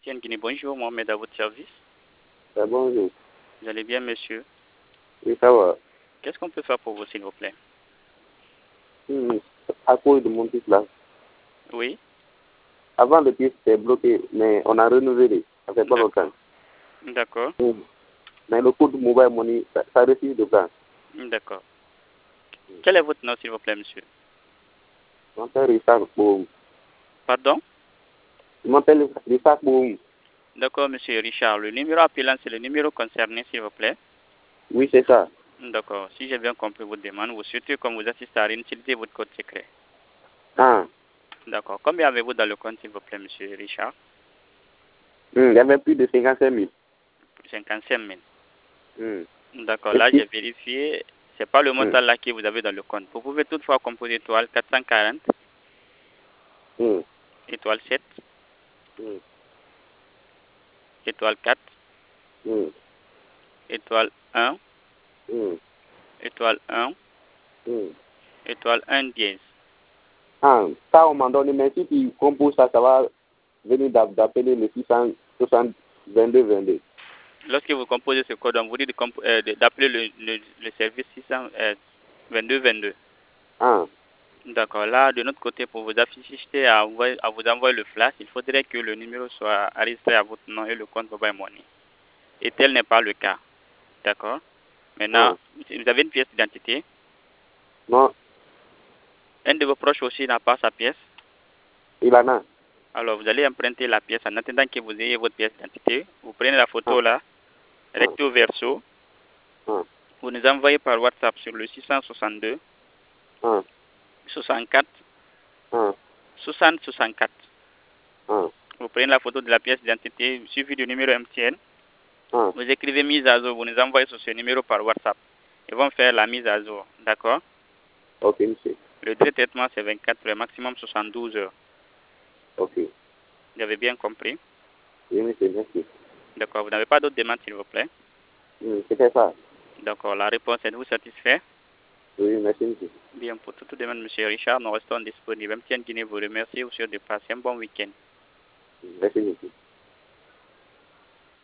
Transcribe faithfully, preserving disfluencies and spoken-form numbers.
T N Guinée, bonjour, Mohamed à votre service. Ah, bonjour. Vous allez bien, monsieur? Oui, ça va. Qu'est-ce qu'on peut faire pour vous, s'il vous plaît? Hmm, À cause de mon fils là. Oui. Avant, le pièce était bloqué, mais on a renouvelé. Ça fait pas longtemps. D'accord. Hmm. Mais le code mobile money, ça, ça refuse de prendre. D'accord. Quel est votre nom, s'il vous plaît, monsieur? Je m'appelle Richard Boum. Pardon? Je m'appelle Richard Boum. D'accord, monsieur Richard. Le numéro appelant, c'est le numéro concerné, s'il vous plaît. Oui, c'est ça. D'accord. Si j'ai bien compris votre demande, vous souhaitez qu'on vous assiste à réutiliser votre code secret. Ah. D'accord. Combien avez-vous dans le compte, s'il vous plaît, monsieur Richard? Hmm, Il y avait plus de cinquante-cinq mille. cinquante-cinq mille. Hmm. D'accord. Et Là, puis, j'ai vérifié. C'est pas le hmm. montant là que vous avez dans le compte. Vous pouvez toutefois composer étoile quatre cent quarante, Hmm. étoile sept, Hmm. étoile quatre, Hmm. étoile un, Hmm. étoile un, Hmm. étoile un dièse. Ah, ça, on m'a donné, mais si tu composes ça, ça va venir d'a- d'appeler le six cent soixante vingt-deux vingt-deux. Lorsque vous composez ce code, on vous dit de comp- euh, de- d'appeler le, le, le service six cent vingt-deux vingt-deux. Ah. D'accord. Là, de notre côté, pour vous afficher à, envoyer- à vous envoyer le flash, il faudrait que le numéro soit enregistré à votre nom et le compte Mobile Money. Et tel n'est pas le cas. D'accord. Maintenant, Ah. vous avez une pièce d'identité. Non, Un de vos proches aussi n'a pas sa pièce. il en a. Alors, vous allez emprunter la pièce en attendant que vous ayez votre pièce d'identité. Vous prenez la photo Ah. là, recto verso. Ah. Vous nous envoyez par WhatsApp sur le six cent soixante-deux, Ah. soixante-quatre, Ah. soixante, soixante-quatre. Ah. Vous prenez la photo de la pièce d'identité suivie du numéro M T N. Ah. Vous écrivez mise à jour, vous nous envoyez sur ce numéro par WhatsApp. Ils vont faire la mise à jour. D'accord? Ok, monsieur. Le délai de traitement, c'est vingt-quatre heures, maximum soixante-douze heures. Ok. Vous avez bien compris? Oui, monsieur, merci. D'accord. Vous n'avez pas d'autres demandes, s'il vous plaît? Hmm, C'était ça. D'accord. La réponse, êtes-vous satisfait? Oui, merci, monsieur. Bien, pour toute demande, monsieur Richard, nous restons disponibles. M T N Guinée vous remercie. Vous souhaite de passer un bon week-end. Merci, monsieur.